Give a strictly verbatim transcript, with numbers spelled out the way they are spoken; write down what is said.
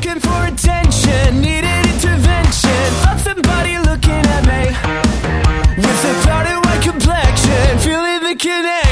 looking for attention, needed intervention. Felt somebody looking at me with a powder white complexion, feeling the connection.